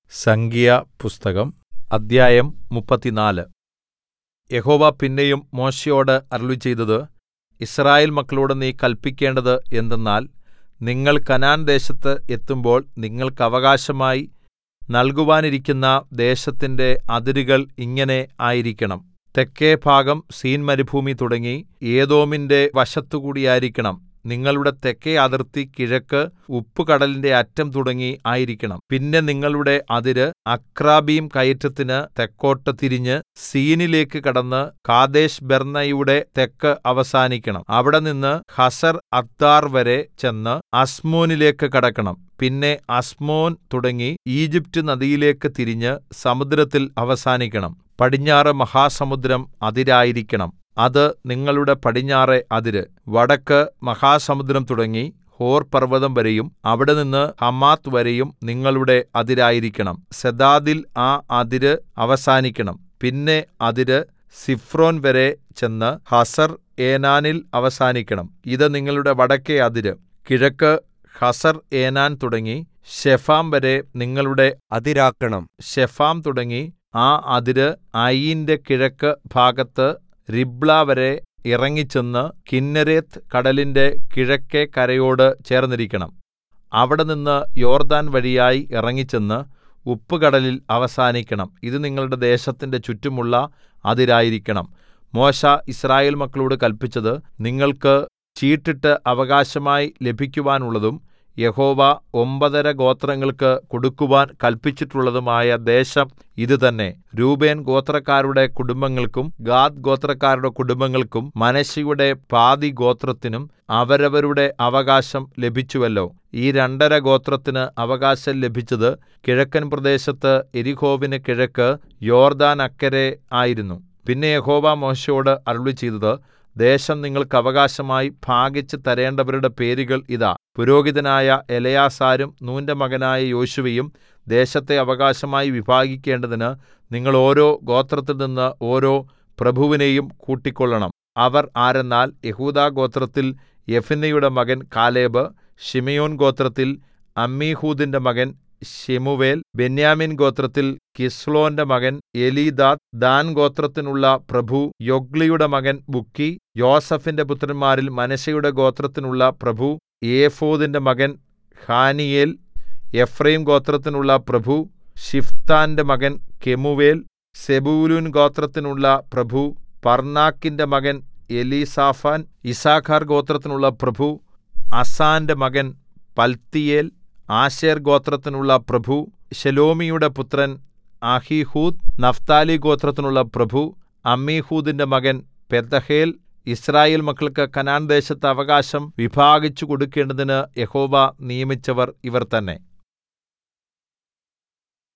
സംഖ്യാപുസ്തകം അദ്ധ്യായം 34. യഹോവ പിന്നെയും മോശെയോട് അരുളിച്ചെയ്തത്, യിസ്രായേൽ മക്കളോട് നീ കല്പിക്കേണ്ടത് എന്തെന്നാൽ, നിങ്ങൾ കനാൻദേശത്ത് എത്തുമ്പോൾ നിങ്ങൾക്ക് അവകാശമായി നൽകുവാനിരിക്കുന്ന ദേശത്തിന്റെ അതിരുകൾ ഇങ്ങനെ ആയിരിക്കണം. തെക്കെ ഭാഗം സീൻ മരുഭൂമി തുടങ്ങി ഏദോമിന്റെ വശത്തുകൂടിയായിരിക്കണം. നിങ്ങളുടെ തെക്കെ അതിർത്തി കിഴക്ക് ഉപ്പുകടലിന്റെ അറ്റം തുടങ്ങി ആയിരിക്കണം. പിന്നെ നിങ്ങളുടെ അതിര് അക്രബ്ബീം കയറ്റത്തിന് തെക്കോട്ട് തിരിഞ്ഞ് സീനിലേക്ക് കടന്ന് കാദേശ്ബർന്നേയുടെ തെക്ക് അവസാനിക്കണം. അവിടെനിന്ന് ഹസർ-അദ്ദാർ വരെ ചെന്ന് അസ്മോനിലേക്ക് കടക്കണം. പിന്നെ അസ്മോൻ തുടങ്ങി ഈജിപ്റ്റ് നദിയിലേക്ക് തിരിഞ്ഞ് സമുദ്രത്തിൽ അവസാനിക്കണം. പടിഞ്ഞാറ് മഹാസമുദ്രം അതിരായിരിക്കണം. അത് നിങ്ങളുടെ പടിഞ്ഞാറെ അതിര്. വടക്ക് മഹാസമുദ്രം തുടങ്ങി ഹോർ പർവ്വതം വരെയും അവിടെനിന്ന് ഹമാത്ത് വരെയും നിങ്ങളുടെ അതിരായിരിക്കണം. സെദാദിൽ ആ അതിര് അവസാനിക്കണം. പിന്നെ അതിര് സിഫ്രോൻ വരെ ചെന്ന് ഹസർ-ഏനാനിൽ അവസാനിക്കണം. ഇത് നിങ്ങളുടെ വടക്കെ അതിര്. കിഴക്ക് ഹസർ-ഏനാൻ തുടങ്ങി ശെഫാം വരെ നിങ്ങളുടെ അതിരാക്കണം. ശെഫാം തുടങ്ങി ആ അതിര് അയീന്റെ കിഴക്ക് ഭാഗത്ത് രിബ്ളവരെ ഇറങ്ങിച്ചെന്ന് കിന്നേരെത്ത് കടലിന്റെ കിഴക്കെ കരയോട് ചേർന്നിരിക്കണം. അവിടെനിന്ന് യോർദ്ദാൻ വഴിയായി ഇറങ്ങിച്ചെന്ന് ഉപ്പുകടലിൽ അവസാനിക്കണം. ഇത് നിങ്ങളുടെ ദേശത്തിന്റെ ചുറ്റുമുള്ള അതിരായിരിക്കണം. മോശെ യിസ്രായേൽ മക്കളോട് കല്പിച്ചത്, നിങ്ങൾക്ക് ചീട്ടിട്ട് അവകാശമായി ലഭിക്കുവാനുള്ളതും യഹോവ 9 ഗോത്രങ്ങൾക്ക് കൊടുക്കുവാൻ കല്പിച്ചിട്ടുള്ളതുമായ ദേശം ഇത് തന്നെ. രൂബേൻ ഗോത്രക്കാരുടെ കുടുംബങ്ങൾക്കും ഗാദ് ഗോത്രക്കാരുടെ കുടുംബങ്ങൾക്കും മനശ്ശെയുടെ പാതിഗോത്രത്തിനും അവരവരുടെ അവകാശം ലഭിച്ചുവല്ലോ. ഈ 2½ ഗോത്രത്തിന് അവകാശം ലഭിച്ചത് കിഴക്കൻ പ്രദേശത്ത് യെരിഹോവിന് കിഴക്ക് യോർദ്ദാനക്കരെ ആയിരുന്നു. പിന്നെ യഹോവ മോശെയോട് അരുളിച്ചെയ്തത്, ദേശം നിങ്ങൾക്ക് അവകാശമായി ഭാഗിച്ച് തരേണ്ടവരുടെ പേരുകൾ ഇതാ. പുരോഹിതനായ എലെയാസാരും നൂന്റെ മകനായ യോശുവയും ദേശത്തെ അവകാശമായി വിഭാഗിക്കേണ്ടതിന് നിങ്ങൾ ഓരോ ഗോത്രത്തിൽനിന്ന് ഓരോ പ്രഭുവിനെയും കൂട്ടിക്കൊള്ളണം. അവർ ആരെന്നാൽ, യെഹൂദാഗോത്രത്തിൽ യെഫുന്നെയുടെ മകൻ കാലേബ്, ശിമെയോൻ ഗോത്രത്തിൽ അമ്മീഹൂദിന്റെ മകൻ ശെമൂവേൽ, ബെന്യാമീൻ ഗോത്രത്തിൽ കിസ്ലോന്റെ മകൻ എലീദാദ്, ദാൻ ഗോത്രത്തിനുള്ള പ്രഭു യൊഗ്ലിയുടെ മകൻ ബുക്കി, യോസേഫിന്റെ പുത്രന്മാരിൽ മനശ്ശെയുടെ ഗോത്രത്തിനുള്ള പ്രഭു ഏഫോദിന്റെ മകൻ ഹാനീയേൽ, എഫ്രയീം ഗോത്രത്തിനുള്ള പ്രഭു ശിഫ്താന്റെ മകൻ കെമൂവേൽ, സെബൂലൂൻ ഗോത്രത്തിനുള്ള പ്രഭു പർനാക്കിന്റെ മകൻ എലീസാഫാൻ, യിസ്സാഖാർ ഗോത്രത്തിനുള്ള പ്രഭു അസാന്റെ മകൻ പൽത്തീയേൽ, ആശേർ ഗോത്രത്തിനുള്ള പ്രഭു ശെലോമിയുടെ പുത്രൻ അഹീഹൂദ്, നഫ്താലി ഗോത്രത്തിനുള്ള പ്രഭു അമ്മീഹൂദിന്റെ മകൻ പെദഹേൽ. യിസ്രായേൽ മക്കൾക്ക് കനാൻദേശത്ത് അവകാശം വിഭാഗിച്ചു കൊടുക്കേണ്ടതിന് യഹോവ നിയമിച്ചവർ ഇവർ തന്നെ.